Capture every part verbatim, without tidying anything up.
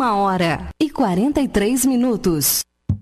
Uma hora e quarenta e três minutos.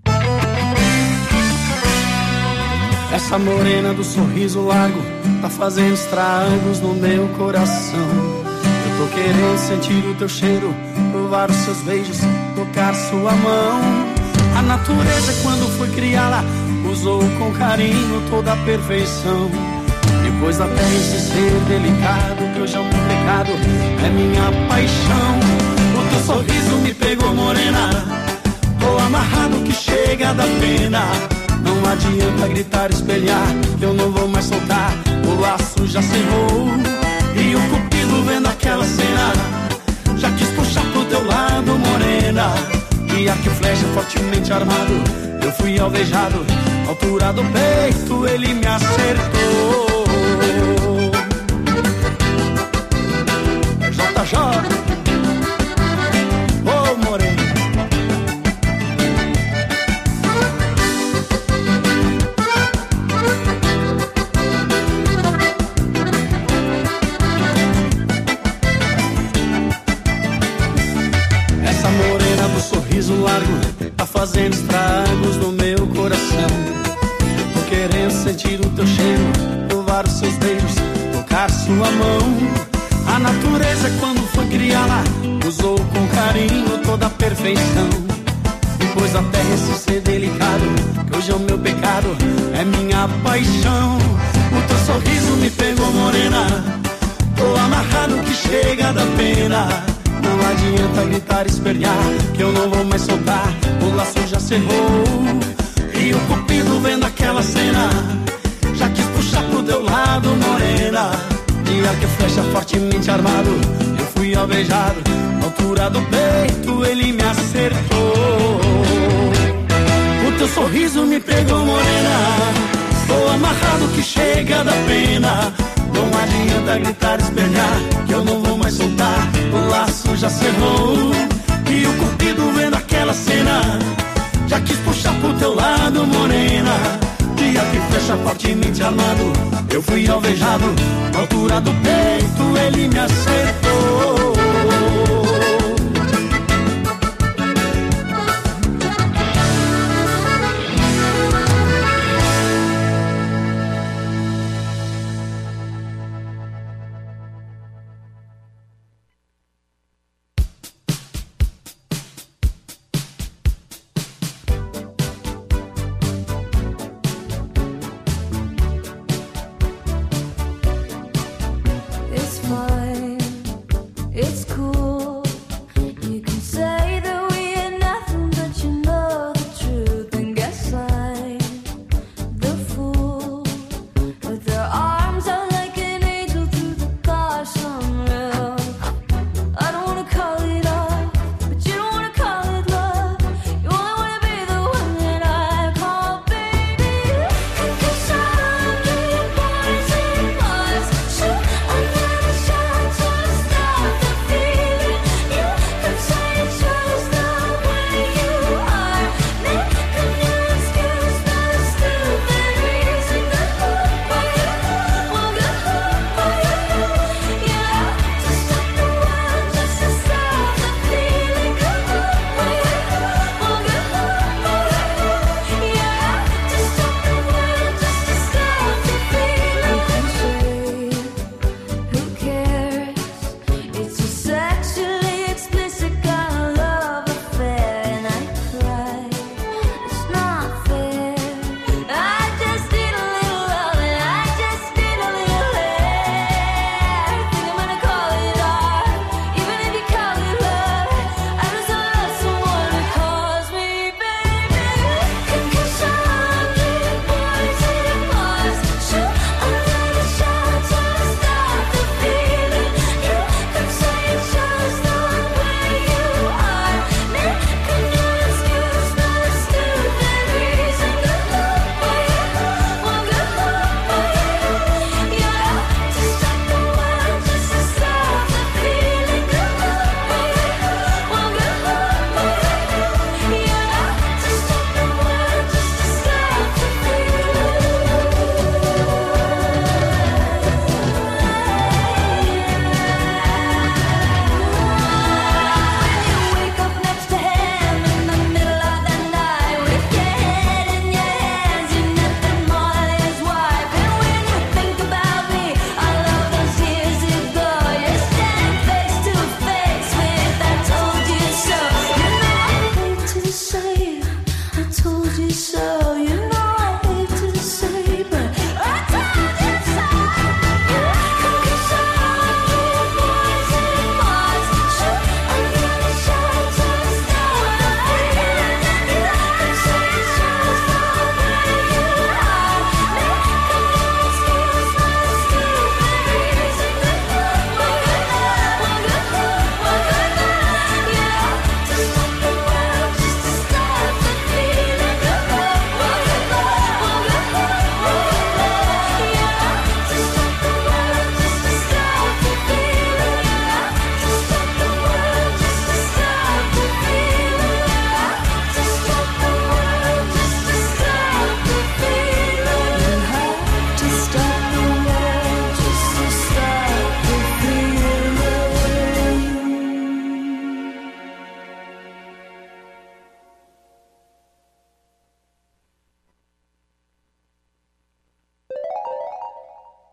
Essa morena do sorriso largo tá fazendo estragos no meu coração. Eu tô querendo sentir o teu cheiro, provar os seus beijos, tocar sua mão. A natureza, quando foi criá-la, usou com carinho toda a perfeição. Depois da terra esse ser delicado, que hoje é um pecado, é minha paixão. O teu sorriso me pegou, morena, tô amarrado que chega da pena. Não adianta gritar, espelhar, que eu não vou mais soltar. O laço já cerrou e o cupido vendo aquela cena já quis puxar pro teu lado, morena. E arco e flecha fortemente armado, eu fui alvejado. Altura do peito ele me acertou. J J, ô morena. Essa morena do sorriso largo tá fazendo estragos no meu coração. Tô querendo sentir o teu cheiro, provar os seus beijos, tocar sua mão. A natureza, quando foi criá-la, usou com carinho toda a perfeição. Depois da terra esse ser delicado, que hoje é o meu pecado, é minha paixão. O teu sorriso me pegou, morena, tô amarrado que chega da pena. Não adianta gritar, espernear, que eu não vou mais soltar. O laço já cerrou e o cupido vendo aquela cena já quis puxar pro teu lado, morena. De arco e flecha fortemente armado, eu fui alvejado. Altura do peito ele me acertou. O teu sorriso me pegou, morena, tô amarrado que chega da pena. Não adianta gritar, espelhar, que eu não vou mais soltar. O laço já cerrou e o cupido vendo aquela cena já quis puxar pro teu lado, morena. De arco e flecha fortemente armado, eu fui alvejado. Na altura do peito ele me acertou.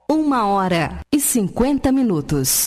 Uma hora e cinquenta minutos.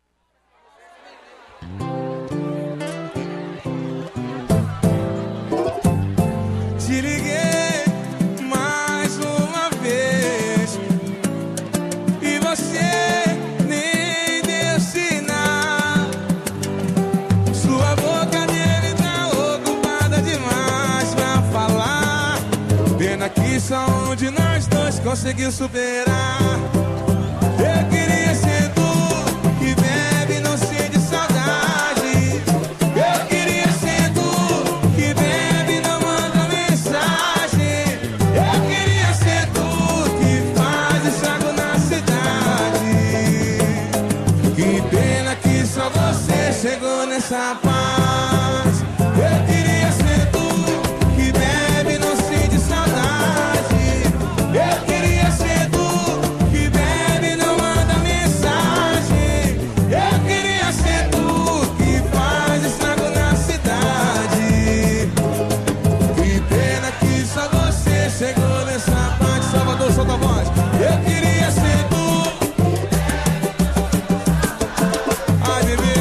Te liguei mais uma vez e você nem deu sinal. Sua boca dele tá ocupada demais pra falar. Pena que só um de nós dois conseguiu superar. Eu queria ser tu, que bebe não sente saudade. Eu queria ser tu, que bebe não manda mensagem. Eu queria ser tu, que faz estrago na cidade. Que pena que só você chegou nessa paz. Eu queria ser tu, que bebe não sente saudade. Eu queria ser tu, que bebe não manda mensagem. Eu queria ser tu, que faz estrago na cidade. Que pena que só você chegou nessa parte. Salvador, solta a voz. Eu queria ser tu. Ai, bebê.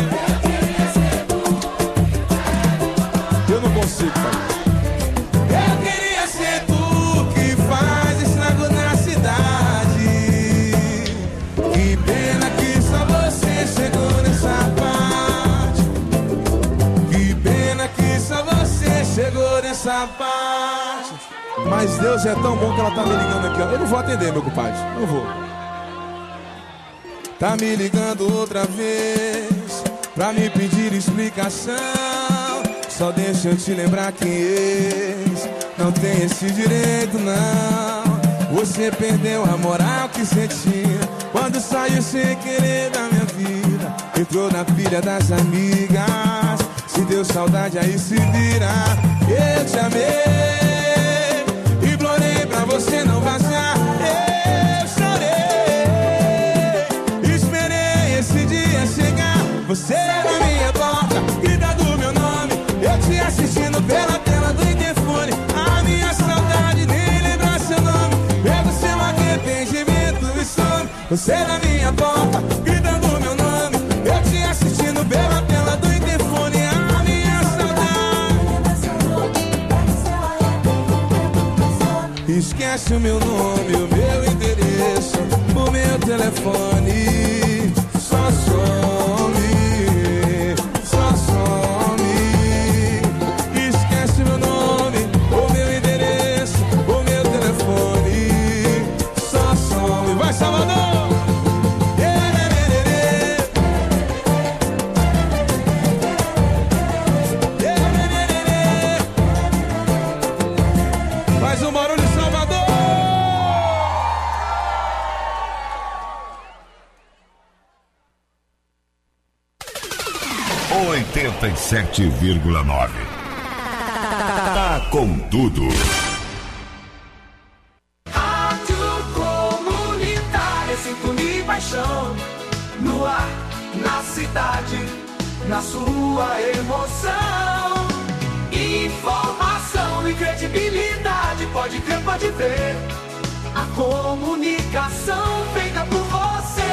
Eu não consigo fazer. Eu queria ser tu, que faz estrago na cidade. Que pena que só você chegou nessa parte. Que pena que só você chegou nessa parte. Mas Deus é tão bom que ela tá me ligando aqui, ó. Eu não vou atender, meu compadre. Não vou. Tá me ligando outra vez pra me pedir explicação. Só deixa eu te lembrar que ex não tem esse direito, não. Você perdeu a moral que sentia quando saiu sem querer da minha vida. Entrou na pilha das amigas. Se deu saudade, aí se vira. Eu te amei, implorei pra você não vazar. Eu chorei, esperei esse dia chegar. Você na minha porta, gritando meu nome. Eu te assistindo pela tela do interfone. A minha saudade nem lembra seu nome. Pega o seu arrependimento e some. Você na minha porta, gritando meu nome. Eu te assistindo pela tela do interfone. A minha saudade. Esquece o meu nome, o meu endereço, o meu telefone. Só some, só some. Esquece meu nome, o meu endereço, o meu telefone. Só some. Vai, Salvador! Faz um barulho, Salvador! oitenta e sete vírgula nove. Tá com tudo. Rádio Comunitária, sintonia e paixão. No ar, na cidade, na sua emoção. Informação e credibilidade, pode crer, pode ver. A comunicação feita por você.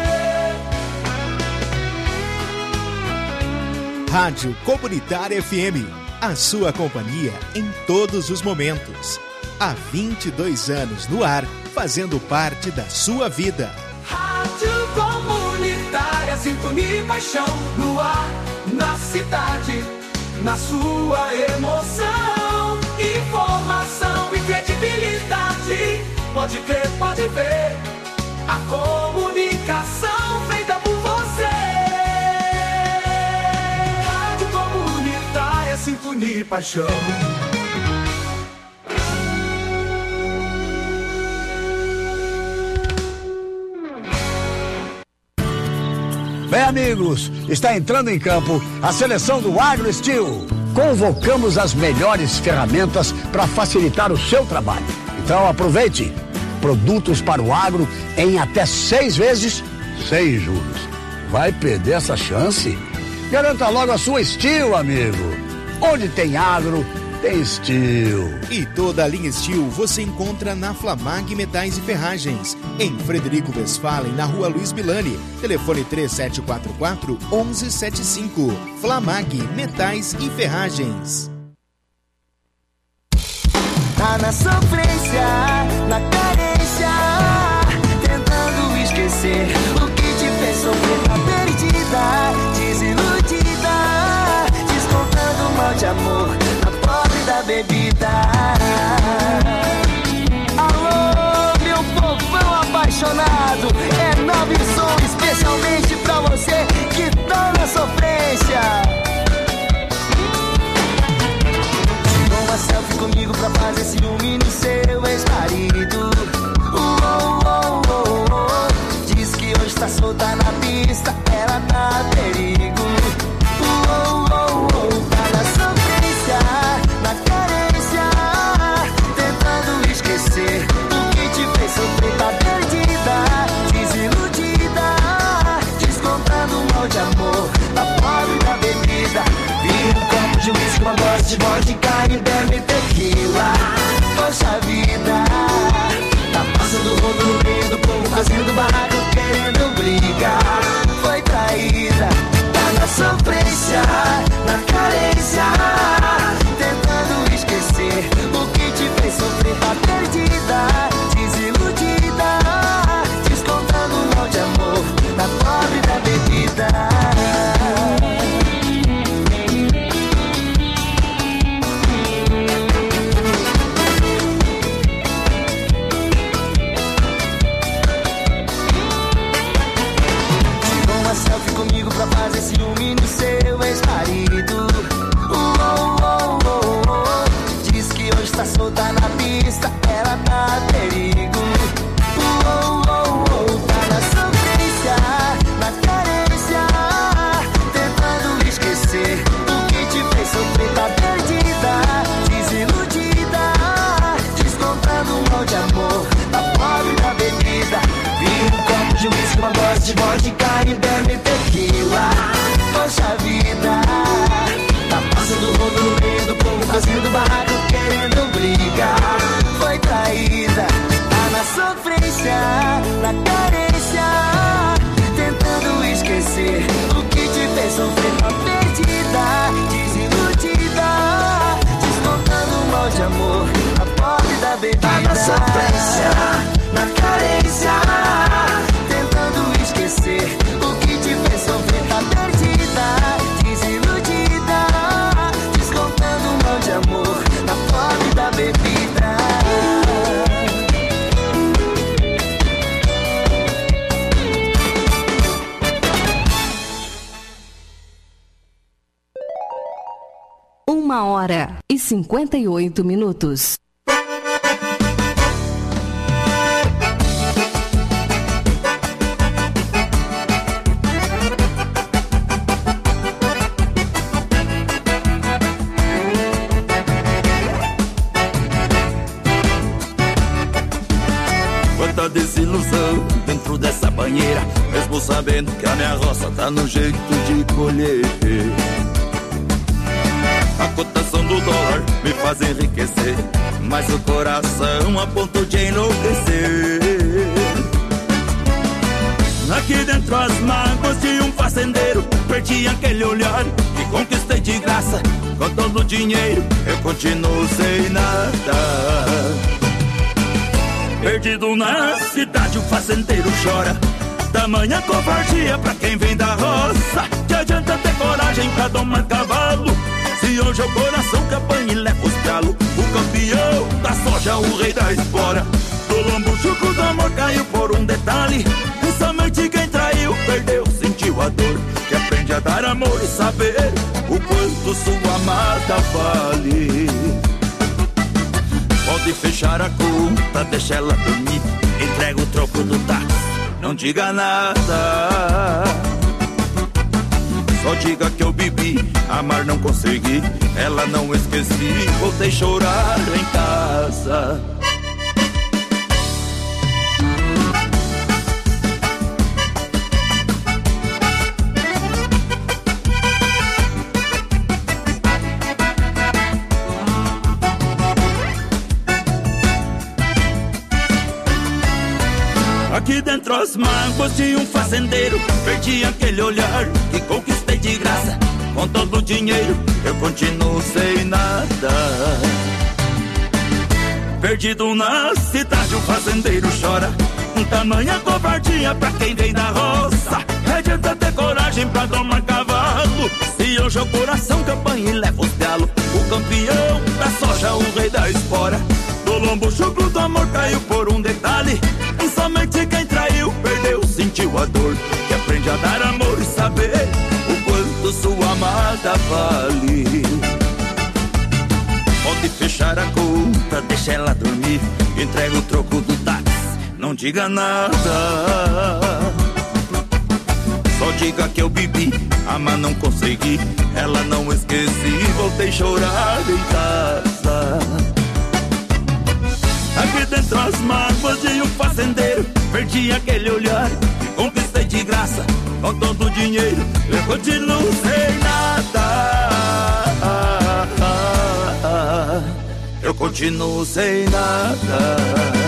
Rádio Comunitária F M, a sua companhia em todos os momentos. Há vinte e dois anos no ar, fazendo parte da sua vida. Rádio Comunitária, sintonia e paixão. No ar, na cidade, na sua emoção. Informação e credibilidade, pode crer, pode ver. A comunicação feita por você. Rádio Comunitária, sintonia e paixão. Bem, amigos, está entrando em campo a seleção do AgroSteel. Convocamos as melhores ferramentas para facilitar o seu trabalho. Então aproveite. Produtos para o agro em até seis vezes, sem juros. Vai perder essa chance? Garanta logo a sua Steel, amigo. Onde tem agro, tem Steel. E toda a linha Steel você encontra na Flamag Metais e Ferragens, em Frederico Westphalen, na rua Luiz Milani. Telefone três sete quatro quatro, um um sete cinco. Flamag Metais e Ferragens. Tá na sofrência, na carência, tentando esquecer o que te fez sofrer. Tá perdida, desiludida, descontando mal de amor na pobre da bebida. Alô, meu povão apaixonado, é Nove Som especialmente pra você que tá na sofrência. Tirou uma selfie comigo pra fazer ciúme no seu ex-marido. Oh, oh, oh, oh. Diz que hoje tá solta na pista, ela tá a perigo. Oh, oh, oh. Tá na sofrência, na carência, tentando esquecer o que te fez sofrer. Tá perdida, desiludida, descontando um mal de amor na pobre da bebida. Vira um copo de uísque, uma dose de vodka e bebe tequila. Poxa vida, tá passando o rodo no meio do povo, fazendo barraco, querendo brigar. Foi traída, tá na sofrência, na carência, tentando esquecer o que te fez sofrer. Tá perdida, desiludida, descontando um mal de amor na pobre da bebida. Comigo pra fazer ciúme no seu ex-marido. Oh, oh, oh, oh. Diz que hoje tá solta na pista, ela tá a perigo. Oh, oh, oh. Tá na sofrência, na carência, tentando esquecer o que te fez sofrer. Tá perdida, desiludida, descontando um mal de amor na pobre da bebida. Vira um copo de uísque, uma dose de vodka e bebe tequila. Poxa vida, tá passando o rodo no meio do povo, fazendo barraco, querendo brigar. Foi traída, tá na sofrência, na carência, tentando esquecer o que te fez sofrer. Tá perdida, desiludida, descontando um mal de amor na pobre da bebida. Tá na sofrência, na carência, tentando esquecer o que te fez sofrer. Tá perdida, desiludida, descontando um mal de amor na pobre da bebida. Uma hora e cinquenta e oito minutos. Quanta desilusão dentro dessa banheira, mesmo sabendo que a minha roça tá no jeito de colher. A cotação do dólar me faz enriquecer, mas o coração a ponto de enlouquecer. Aqui dentro as mágoas de um fazendeiro, perdi aquele olhar que conquistei de graça. Com todo o dinheiro eu continuo sem nada. Perdido na cidade o fazendeiro chora, tamanha covardia pra quem vem da roça. Que adianta ter coragem pra domar cavalo, se hoje é o coração que apanha e leva os galos. O campeão da soja, o rei da espora, do lombo chucro do amor caiu por um detalhe. Somente quem traiu, perdeu, sentiu a dor. Que aprende a dar amor e saber o quanto sua amada vale. Pode fechar a conta, deixa ela dormir, entrega o troco do táxi, não diga nada. Só diga que eu bebi, amar não consegui, ela não esqueci, voltei chorar em casa. Aqui dentro as mágoas de um fazendeiro, perdi aquele olhar que conquistei de graça. Com todo o dinheiro eu continuo sem nada. Perdido na cidade o fazendeiro chora, um tamanha covardia pra quem vem da roça. Não adianta ter coragem pra domar cavalo, se hoje o coração campanha e leva os galos. O campeão da soja, o rei da espora, do lombo chucro do amor caiu por um detalhe. E somente quem traiu, perdeu, sentiu a dor, que aprende a dar amor e saber o quanto sua amada vale. Pode fechar a conta, deixa ela dormir, entrega o troco do táxi, não diga nada. Só diga que eu bebi, amar não consegui, ela não esqueci, voltei a chorar em casa. Aqui dentro as mágoas de um fazendeiro, perdi aquele olhar que conquistei de graça. Com todo o dinheiro eu continuo sem nada. Eu continuo sem nada.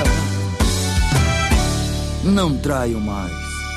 Não traio mais.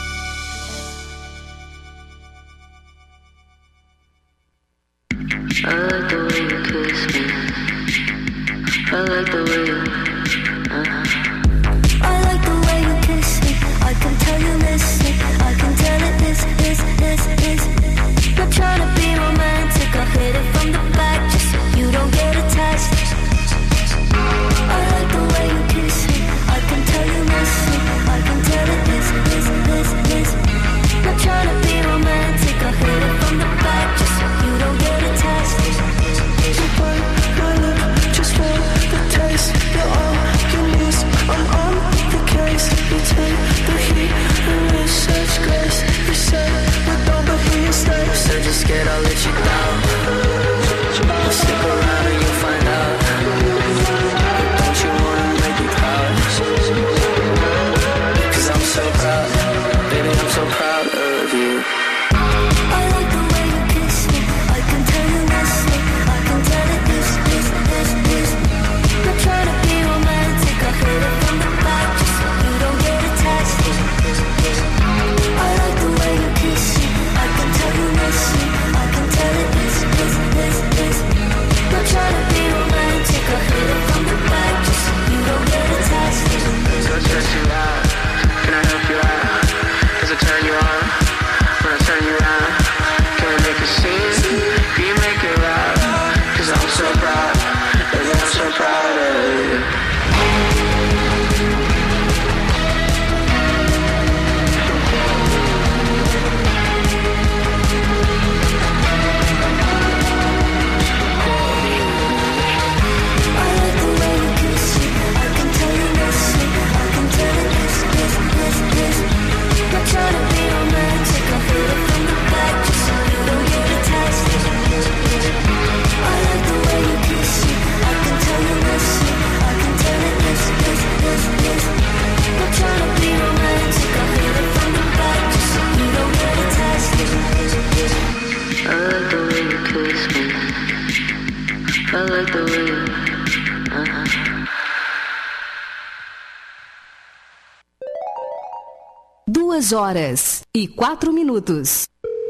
I like the way you kiss me. I like the way you uh-huh. I like the way you kiss me. I can tell you miss me. I can tell it is, is, is, is. Not trying to be romantic, I hit it from the back just so you don't get attached. I like the way you kiss me. I can tell you miss me. I can tell it is, is, is, is. Not trying to be romantic, I hit it from the back just so you don't get attached. You bite my lip just for the taste. You're all you need. I'm on the case. You take the heat and with such grace. You said we don't, but here you stay. You said you're scared I'll let you down. Well, stick around and you'll find out. Don't you wanna make me proud? Cause I'm so proud, baby, I'm so proud of you. I like the way you kiss me. I can tell you miss me. I can tell it is, is, is, is. Not trying to be romantic, I hit it from the back just so you don't get attached. I like the way you kiss me. I can tell you miss me. I can tell it is, is, is, is. Not trying to be romantic, I hit it from the back just so you don't get attached. So stress you out, can I help you out? Does it turn you on? When I turn you around, can we make a scene? Can you make it right? Cause I'm so proud, baby, I'm so proud of you. I like the way you kiss me. I can tell you miss me. I can tell it is, is, is, is. Not trying to be romantic, I hit it from the back just so you don't get attached. I like the way you kiss me. I can tell you miss me. I can tell it is, is, is, is. Not trying to be romantic, I hit it from the back just so you don't get attached. I like the way you kiss me. I like the way you uh-huh. Duas horas e quatro minutos.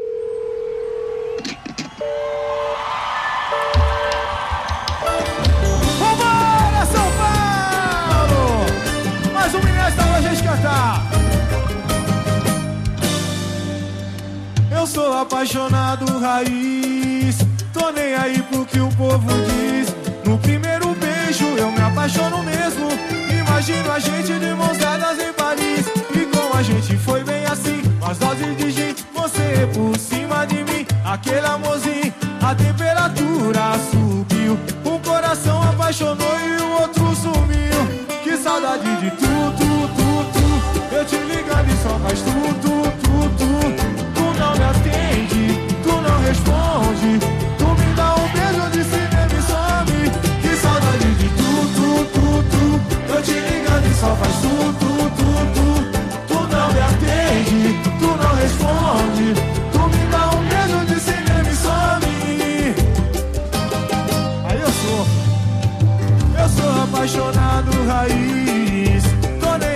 Vambora, São Paulo! Mais um minuto pra gente cantar. Eu sou apaixonado raiz, tô nem aí pro que o povo diz. No primeiro beijo eu me apaixono mesmo. Imagino a gente de mãos dadas em Paris. E com a gente foi bem assim, as doses de gin, você por cima de mim. Aquele amorzinho, a temperatura subiu. Um coração apaixonou e o outro sumiu. Que saudade de tu, tu, tu, tu. Eu te ligando e só faz tu, tu, tu, tu. Tu não me atende, tu não responde. Tu me dá um beijo de cinema e some. Que saudade de tu, tu, tu, tu. Eu te ligando e só faz tu, tu, tu, tu. Tu não me atende, tu não responde. Tu me dá um beijo de cinema e some. Aí eu sou, eu sou apaixonado raiz. Tô nem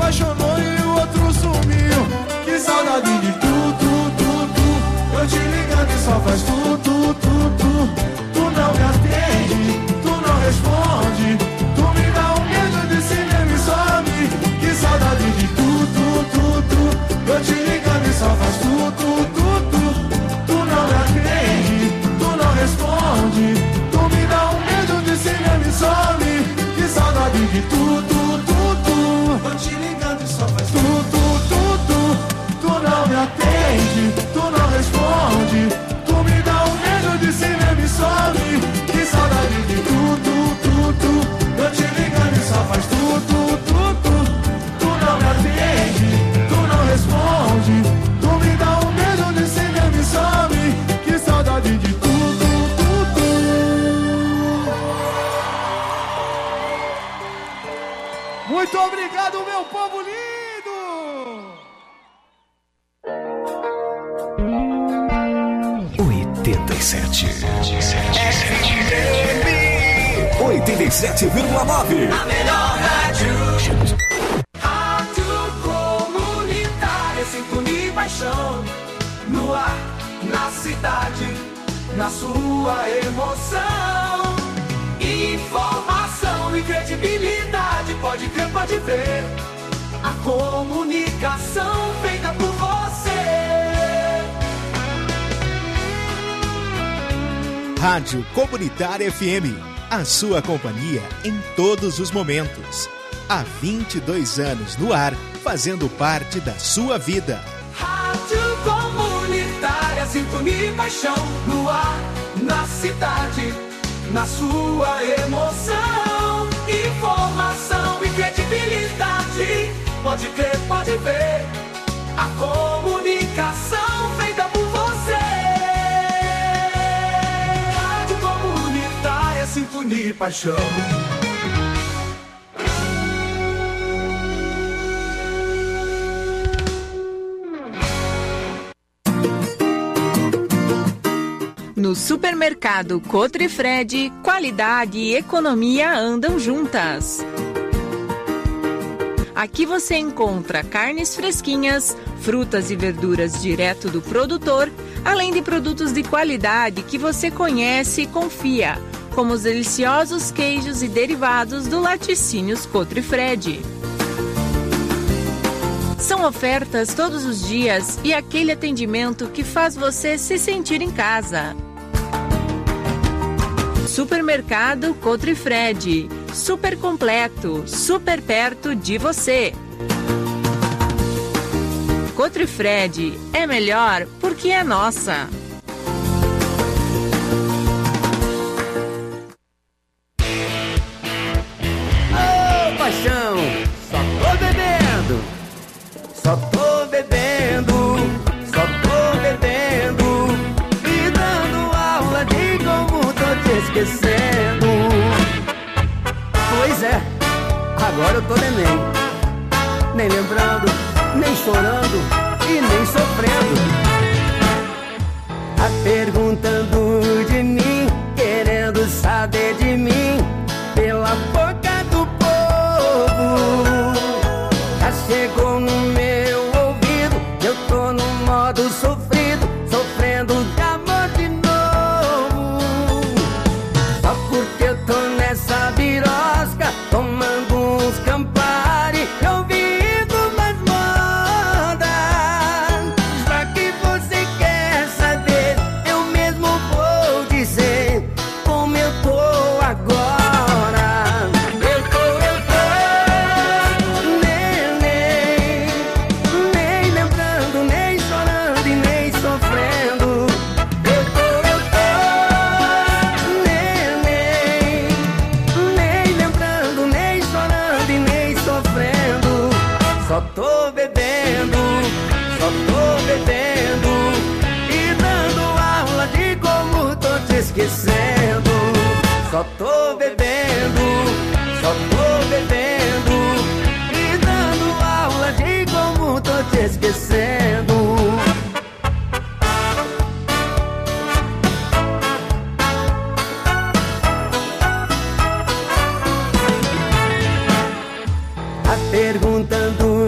apaixonou e o outro sumiu. Que saudade de tu, tu, tu, tu. Eu te ligando e só faz tu, tu, tu, tu. Tu não me atende, tu não responde. Tu me dá um beijo de cinema e some. Que saudade de tu, tu, tu, tu. Eu te ligando e só faz tu, tu, tu, tu. Tu não me atende, tu não responde. Tu me dá um beijo de cinema e some. Que saudade de tu, tu, tu, tu. Eu te ligando e só faz tu, tu, tu, tu. Tu não me atende, tu não responde. Tu me dá um beijo de cinema e some. Que saudade de tu, tu, tu, tu. Eu te ligando e só faz tu, tu, tu, tu. Tu não me atende, tu não responde. Tu me dá um beijo de cinema e some. Que saudade de tu, tu, tu, tu. Muito obrigado, meu povo lindo! oitenta e sete. oitenta e sete vírgula nove. A melhor rádio. Rádio comunitária, sintonia e paixão. No ar, na cidade, na sua emoção. Informação e credibilidade, pode crer, pode ver. A comunicação feita por você. Rádio Comunitária F M, a sua companhia em todos os momentos. Há vinte e dois anos no ar, fazendo parte da sua vida. Rádio Comunitária, sintonia e paixão. No ar, na cidade, na sua emoção. Informação e credibilidade, pode crer, pode ver. A comunicação feita por você. Rádio Comunitária, sintonia e paixão. No supermercado Cotrifred, qualidade e economia andam juntas. Aqui você encontra carnes fresquinhas, frutas e verduras direto do produtor, além de produtos de qualidade que você conhece e confia, como os deliciosos queijos e derivados do Laticínios Cotrifred. São ofertas todos os dias e aquele atendimento que faz você se sentir em casa. Supermercado Cotrifred, super completo, super perto de você. Cotrifred é melhor porque é nossa. Ô, paixão, só tô bebendo, só tô bebendo, só tô bebendo e dando aula de como tô te esquecendo. Pois é, agora eu tô neném, nem lembrando, nem chorando e nem sofrendo. Tá perguntando de mim, querendo saber de mim, pela boca do povo. Já chegou no meu ouvido, eu tô no modo sofrido, sofrendo de amor de novo. Só porque eu tô nessa birosca, tomando uns Campari, ouvindo umas modas. Já que você quer saber, eu mesmo vou dizer como eu tô agora. Eu tô, eu tô nem, nem, nem lembrando, nem chorando e nem sofrendo. Eu tô, eu tô nem, nem, nem lembrando, nem chorando e nem sofrendo. Só tô bebendo, só tô bebendo e dando aula de como tô te esquecendo. Só tô bebendo, só tô bebendo e dando aula de como tô te esquecendo. Tá perguntando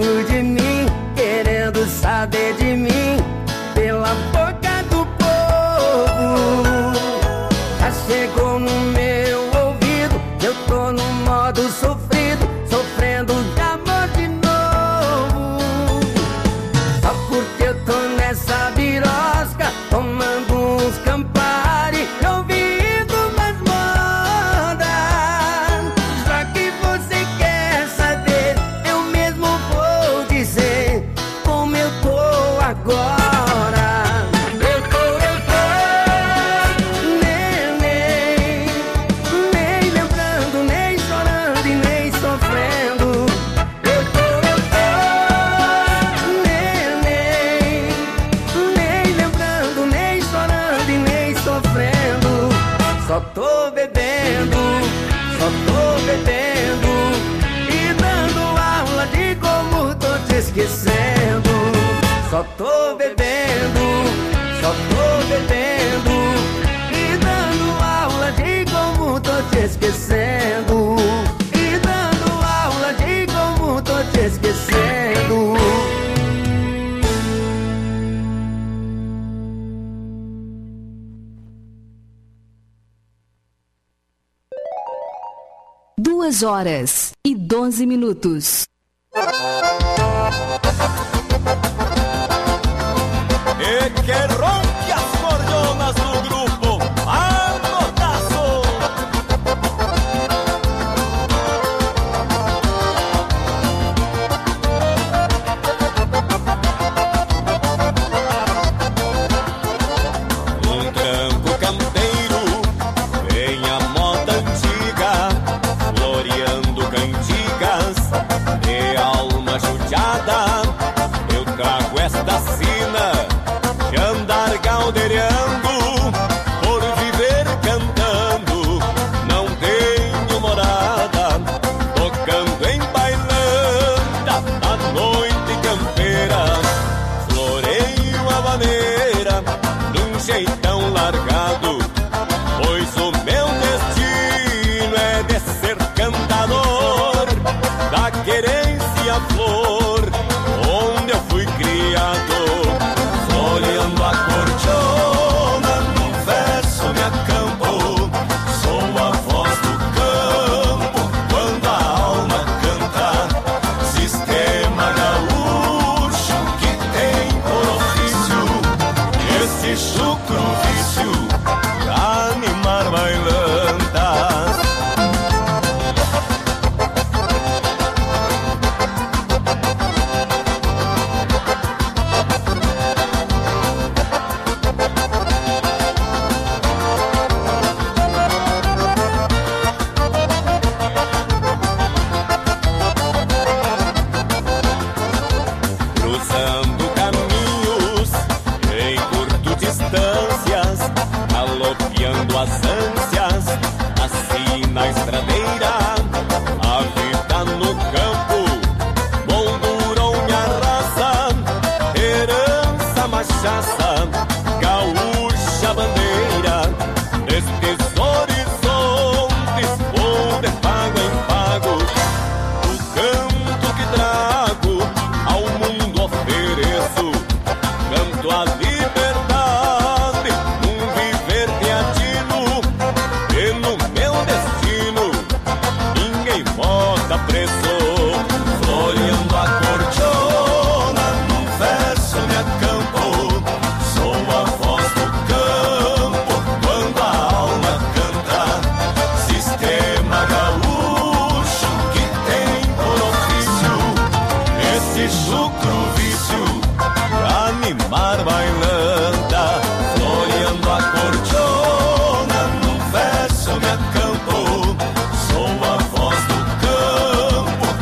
sofrido, sofrendo de amor de novo. Só porque eu tô nessa birosca, tomando uns Campari, ouvindo umas modas. Só que você quer saber, eu mesmo vou dizer como eu tô agora. Eu tô, eu tô, nem, nem, nem lembrando, nem chorando e nem sofrendo. Eu tô, eu tô, nem, nem, nem lembrando, nem chorando e nem sofrendo. Só tô bebendo, só tô bebendo e dando aula de como tô te esquecendo. Só tô bebendo, só tô bebendo e dando aula de como tô te esquecendo. E dando aula de como tô te esquecendo. Duas horas e doze minutos. E que rompe as cordonas do grupo Anotaço. Um tranco campeiro vem a moda antiga, floreando cantigas de alma judiada. Eu trago esta sina de andar galdeirando, por viver cantando, não tenho morada, tocando em bailanta, a noite campeira, floreio a maneira, num jeitão largado, pois o meu destino é de ser cantador, da querência flor, onde eu fui criado. Olhando a cordiona, no verso me acampo. Sou a voz do campo, quando a alma canta. Sistema gaúcho que tem por ofício esse chucro vício pra animar bailantas. Cruzando caminhos em curto distâncias, galopeando as ânsias, assim na estradeira, a vida no campo moldurou minha raça, herança machaça, gaúcha bandeira, nestes horizontes vou de pago em pago, o canto que trago ao mundo ofereço, canto a liberdade, um viver teatino, e no meu destino ninguém bota preço. Floreando a cordiona, num verso me acampo. Sou a voz do campo, quando a alma canta. Sistema gaúcho que tem por ofício esse chucro vício pra animar bailanta. Floreando a cordiona, num verso me acampo. Sou a voz do campo,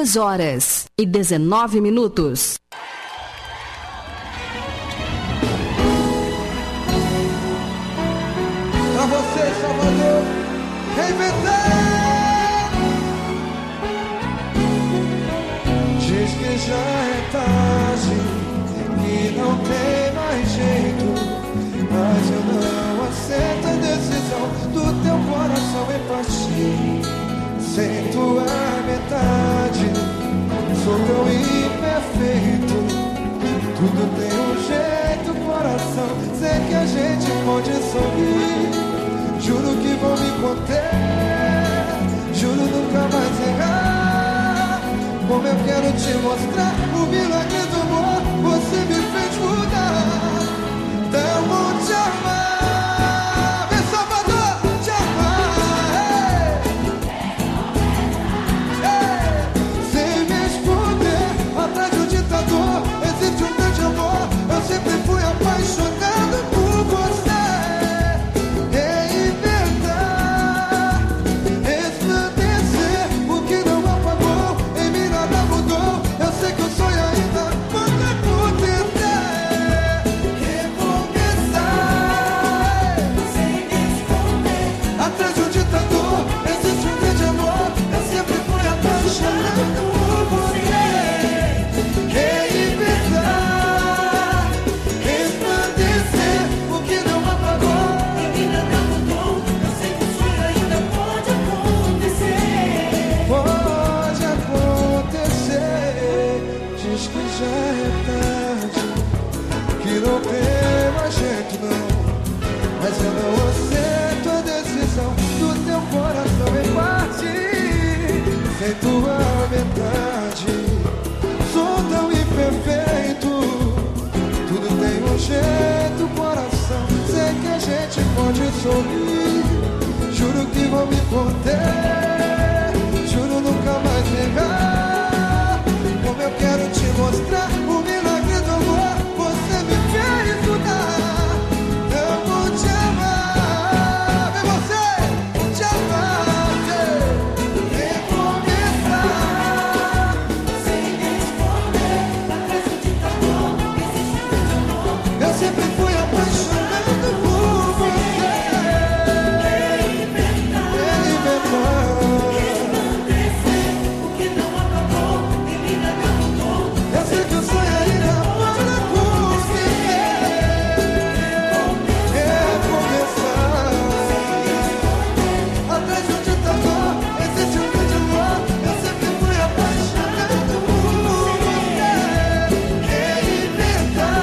dez horas e dezenove minutos. Pra você, Salvador, reinventar. Diz que já é tarde, que não tem mais jeito, mas eu não aceito a decisão do teu coração em partir. Sem tua metade, sou tão imperfeito. Tudo tem um jeito, coração. Sei que a gente pode sorrir. Juro que vou me conter, juro nunca mais errar. Como eu quero te mostrar o milagre do amor, você me fez mudar. Tão bom te amar, vem Salvador, te amar. Ei, ei. Sem me esconder, atrás de um ditador, existe um grande amor. Eu sempre fui apaixonado por você. Sem tua metade, sou tão imperfeito. Tudo tem um jeito, coração. Sei que a gente pode sorrir. Juro que vou me conter, juro nunca mais negar. Como eu quero te mostrar o milagre do amor, você me fez mudar. Eu vou te amar, é você, te amar. Sempre fui apaixonado por você. Reinventar, resplandecer o que não acabou, ele nada mudou. Eu sei que o sonho ainda pode acontecer. Recomeçar, atrás de um ditador existe um grande amor. Eu sempre fui apaixonado por você. Reinventar,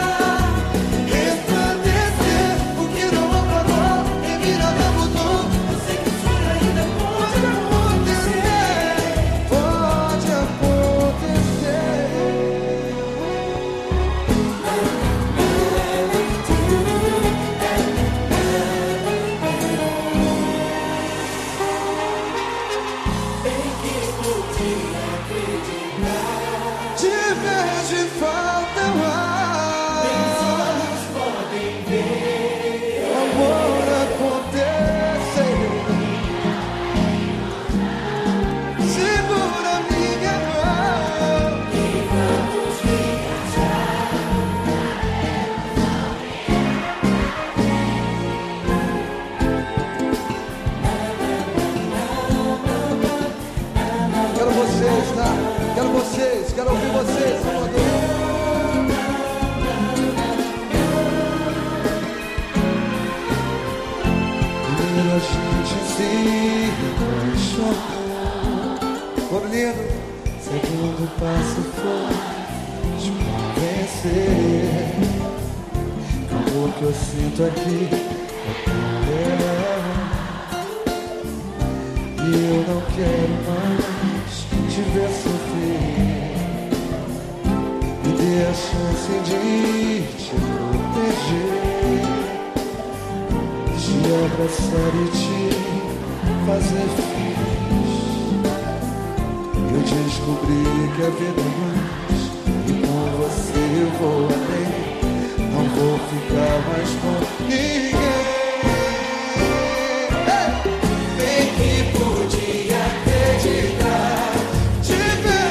quero ouvir vocês, Salvador. Primeiro a gente se apaixonou. Foram lindo. Segundo passo foi te convencer. O amor que eu sinto aqui é teu. E eu não quero mais te ver sofrer. Me dê a chance de te proteger, de abraçar e te fazer feliz. Eu descobri que a vida é mais, e com você eu vou além. Não vou ficar mais com ninguém. Bem que podia acreditar, te ver.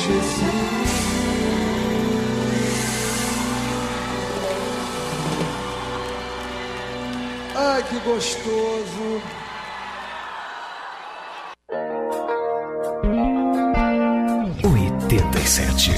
Jesus. Ai, que gostoso. oitenta e sete.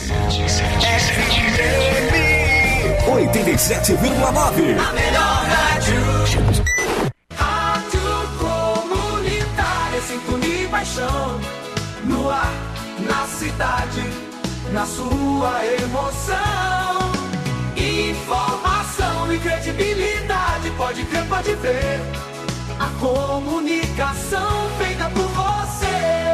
oitenta e sete vírgula nove. A melhor rádio. Rádio comunitária, sintonia e paixão. No ar, na cidade, na sua emoção. Informação e credibilidade, pode crer, pode ver. A comunicação feita por você.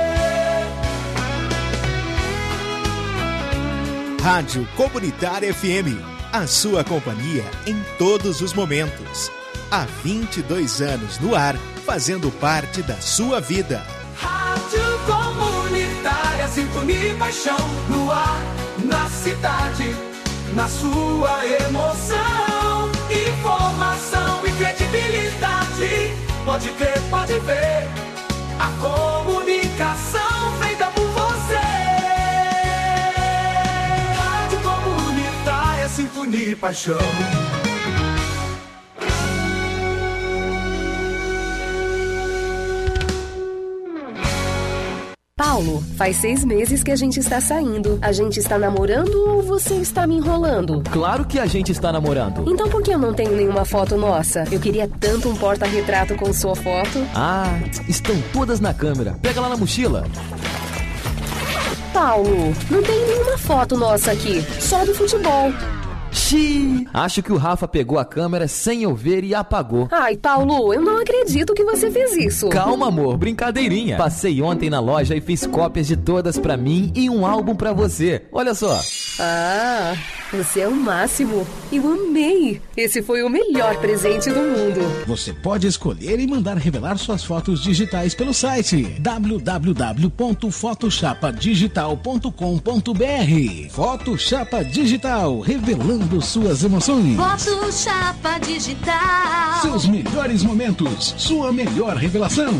Rádio Comunitária F M, a sua companhia em todos os momentos. Há vinte e dois anos no ar, fazendo parte da sua vida. Rádio Comunitária, sintonia e paixão. No ar, na cidade, na sua emoção. Informação e credibilidade, pode crer, pode ver. A comunicação feita por você. Rádio Comunitária, sintonia e paixão. Paulo, faz seis meses que a gente está saindo. A gente está namorando ou você está me enrolando? Claro que a gente está namorando. Então por que eu não tenho nenhuma foto nossa? Eu queria tanto um porta-retrato com sua foto. Ah, estão todas na câmera. Pega lá na mochila. Paulo, não tem nenhuma foto nossa aqui, só do futebol. Xiii, acho que o Rafa pegou a câmera sem eu ver e apagou. Ai, Paulo, eu não acredito que você fez isso. Calma, amor, brincadeirinha. Passei ontem na loja e fiz cópias de todas pra mim e um álbum pra você. Olha só. Ah, você é o máximo. Eu amei. Esse foi o melhor presente do mundo. Você pode escolher e mandar revelar suas fotos digitais pelo site w w w ponto photoshapa digital ponto com ponto b r. Photoshapa Digital, revelando suas emoções. Photoshapa Digital. Seus melhores momentos, sua melhor revelação.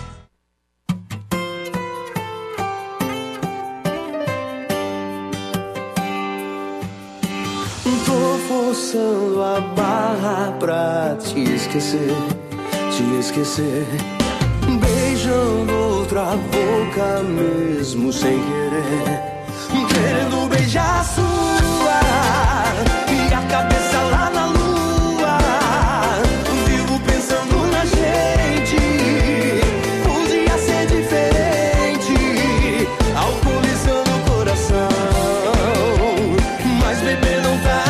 Forçando a barra pra te esquecer, te esquecer. Beijando outra boca mesmo sem querer. Querendo beijar sua e a cabeça lá na lua. Vivo pensando na gente, podia ser diferente. Alcoolizando o coração, mas beber não tá.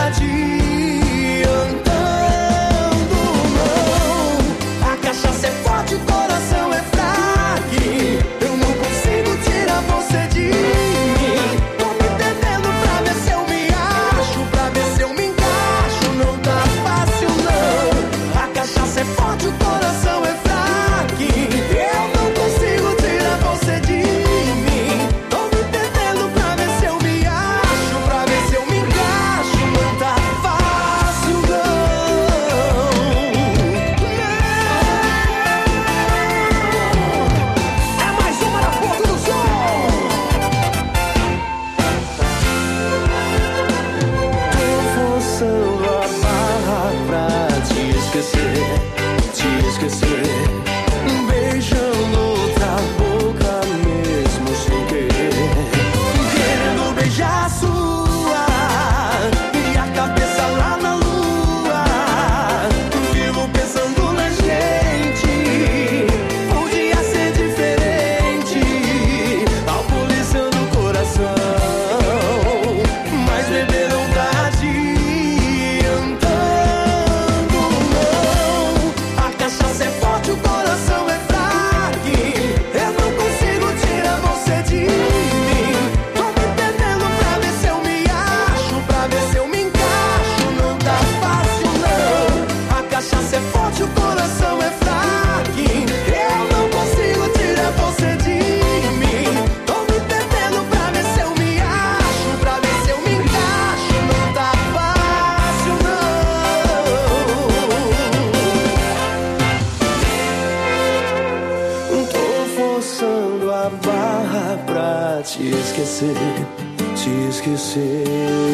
te esquecer. te esquecer.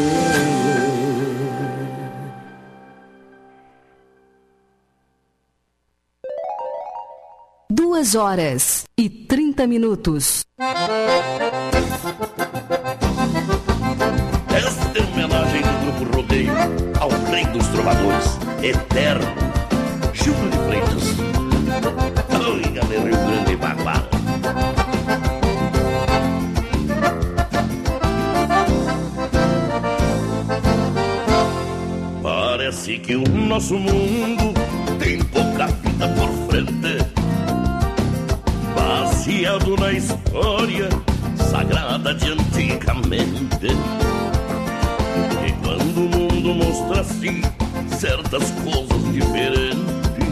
Duas horas e trinta minutos. Esta é homenagem do Grupo Rodeio ao rei dos trovadores, eterno Júlio de Freitas. Oi, galera, Rio Grande e Bagual. Parece que o nosso mundo tem pouca vida por frente, baseado na história sagrada de antigamente. E quando o mundo mostra assim certas coisas diferentes,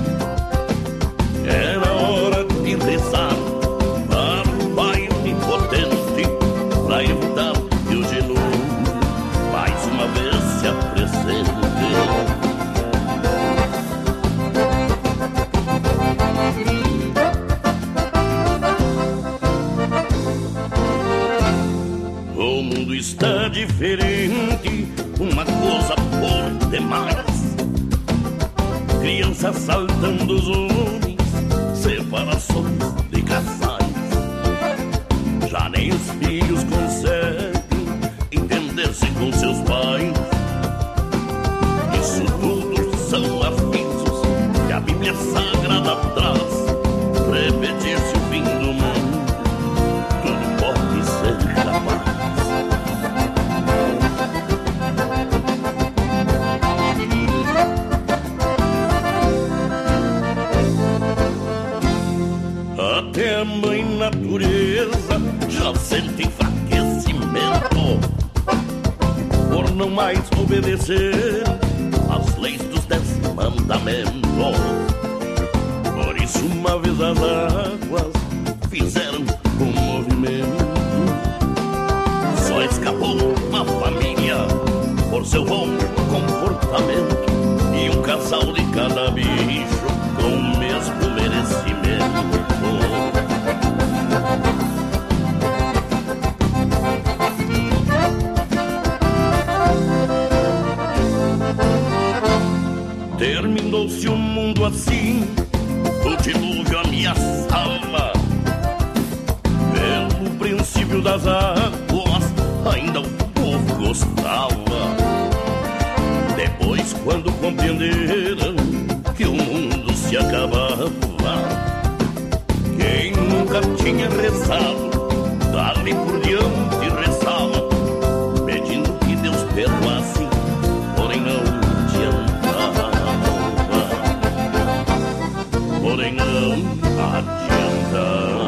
era hora de rezar para o Pai Onipotente, para evitar que o dilúvio mais uma vez se apresente. O mundo está diferente, uma coisa por demais. Crianças saltando os homens, separações de casais. Já nem os filhos conseguem entender-se com seus pais. Isso tudo são avisos que a Bíblia Sagrada traz. Repetir-se o fim do mundo, tudo pode ser capaz. Até a mãe natureza já sente enfraquecimento por não mais obedecer às leis dos dez mandamentos. Por isso uma vez as águas fizeram um movimento. Só escapou uma família por seu bom comportamento e um casal de cada bicho com o mesmo merecimento. Terminou-se o mundo assim, o dilúvio ameaçava. Pelo princípio das águas, ainda o povo gostava. Depois, quando compreenderam que o mundo se acabava, quem nunca tinha rezado, dali por diante rezava, pedindo que Deus perdoasse, porém não adiantava, porém não adiantava.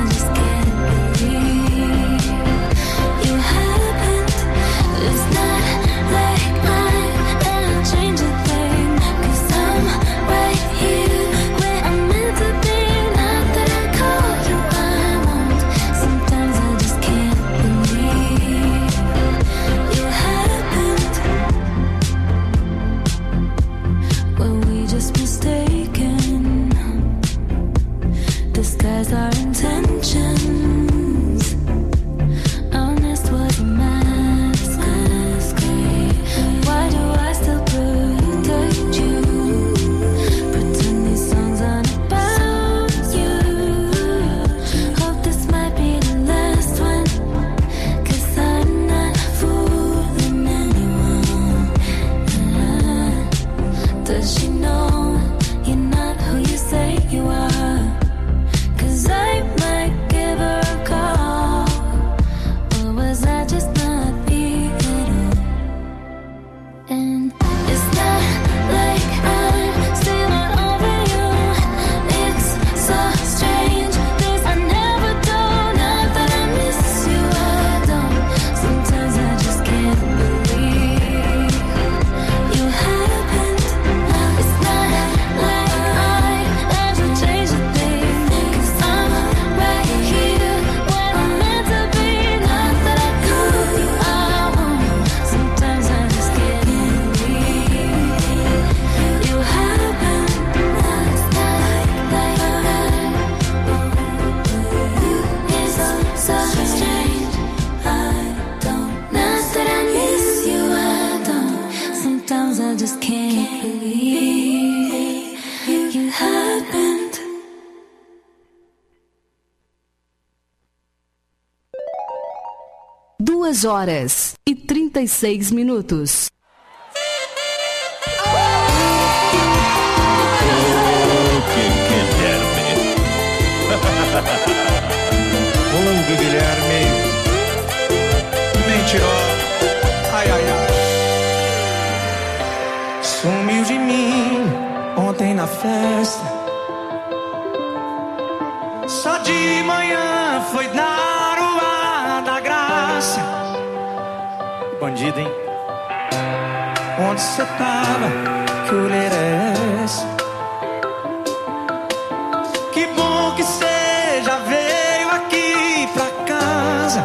It's not just can't believe it happened. Duas horas e trinta e seis minutos. Rolando Guilherme, mentiroso, ai ai ai. Sumiu de mim ontem na festa. Só de manhã foi dar o ar da graça. Bandido, hein? Onde cê tava? Que olheira é essa? Que bom que cê já veio aqui pra casa,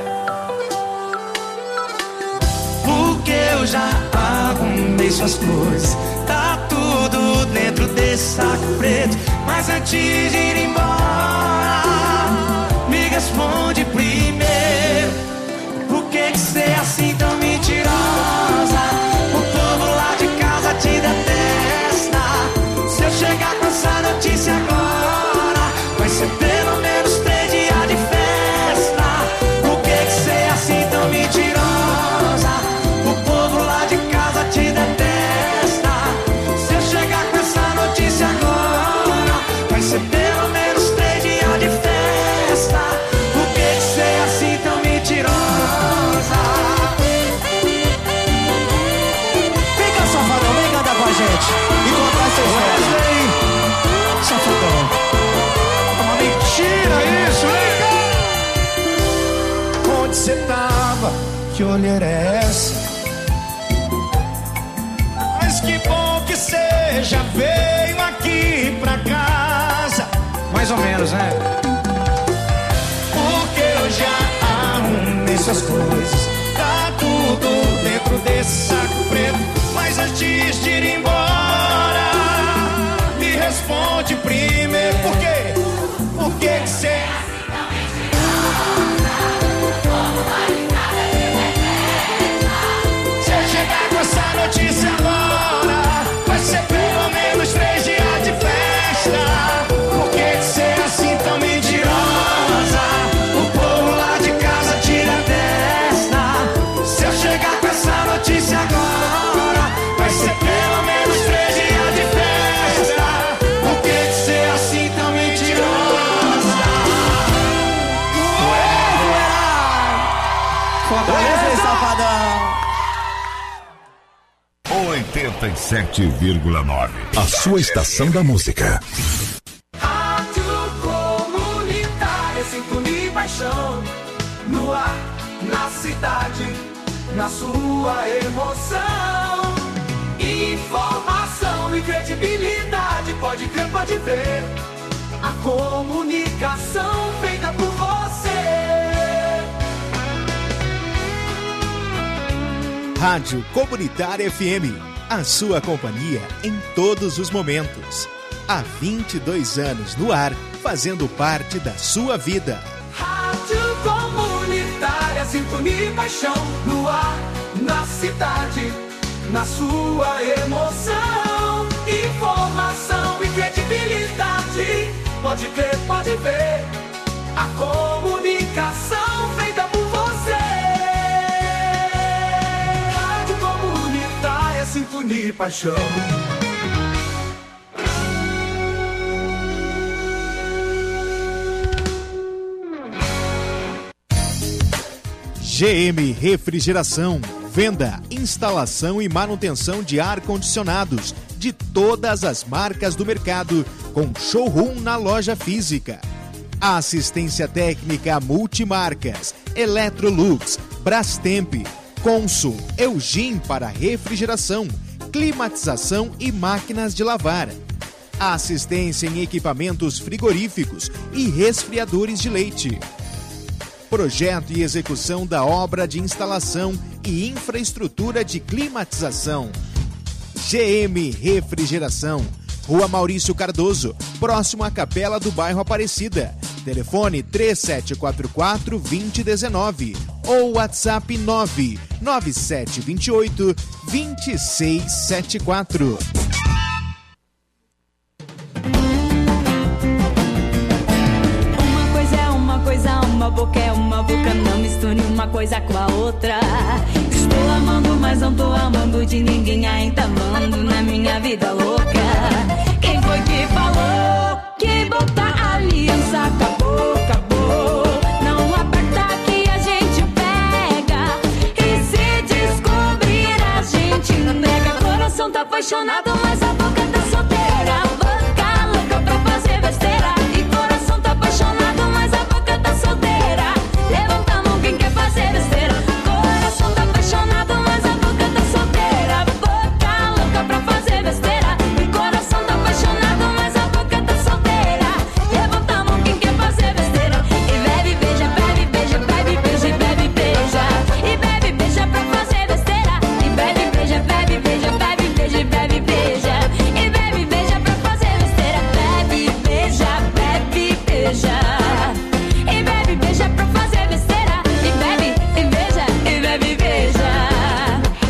porque eu já arrumei suas coisas. Tá tudo dentro desse saco preto. Mas antes de ir embora, me responde primeiro: por que que cê é assim tão mentirosa? O povo lá de casa te detesta. Se eu chegar com essa notícia agora, vai ser pelo menos três dias de festa. Por que que cê é assim tão mentirosa? O povo lá de casa te detesta. Se eu chegar com essa notícia agora, vai ser pelo menos três dias de festa. Por que que cê é assim tão mentirosa? Vem cá, safadão, vem cantar com a gente e contar essa história. Safadão, é uma mentira isso, vem cá. Onde cê tava? Que olheira é essa? Mas que bom que cê já veio aqui pra casa. Mais ou menos, né? Porque eu já arrumei suas coisas. Tá tudo dentro desse saco preto. Mas antes de ir embora, me responde primeiro: por quê? Por que que cê... Se eu chegar com essa notícia agora, vai ser pelo menos três dias de festa. Por que que cê é assim tão mentirosa? O povo lá de casa tira a testa. Se eu chegar com essa notícia agora, vai ser pelo menos três dias de festa. Por que que cê é assim tão mentirosa? Ué, ué. Fortaleza, aí, safadão. oitenta e sete vírgula nove. A sua estação da música. Rádio Comunitária, sintonia e paixão. No ar, na cidade, na sua emoção. Informação e credibilidade, pode crer, pode ver. A comunicação feita por você. Rádio Comunitária F M, a sua companhia em todos os momentos. Há vinte e dois anos no ar, fazendo parte da sua vida. Rádio Comunitária, sintonia e paixão. No ar, na cidade, na sua emoção. Informação e credibilidade, pode crer, pode ver. A comunicação feita por você. Rádio Comunitária, sintonia e paixão. G M Refrigeração, venda, instalação e manutenção de ar-condicionados de todas as marcas do mercado, com showroom na loja física. Assistência técnica multimarcas, Electrolux, Brastemp, Consul, Eugin para refrigeração, climatização e máquinas de lavar. Assistência em equipamentos frigoríficos e resfriadores de leite. Projeto e execução da obra de instalação e infraestrutura de climatização. G M Refrigeração, Rua Maurício Cardoso, próximo à Capela do Bairro Aparecida. Telefone três sete quatro quatro, dois zero um nove ou WhatsApp nove nove sete dois oito dois seis sete quatro. Uma coisa é uma coisa, uma boca é uma boca, não misture uma coisa com a outra. Estou amando, mas não tô amando de ninguém, ainda amando na minha vida louca. Quem foi que falou que botar aliança acabou, acabou? Não aperta que a gente pega, e se descobrir a gente nega. Coração tá apaixonado, mas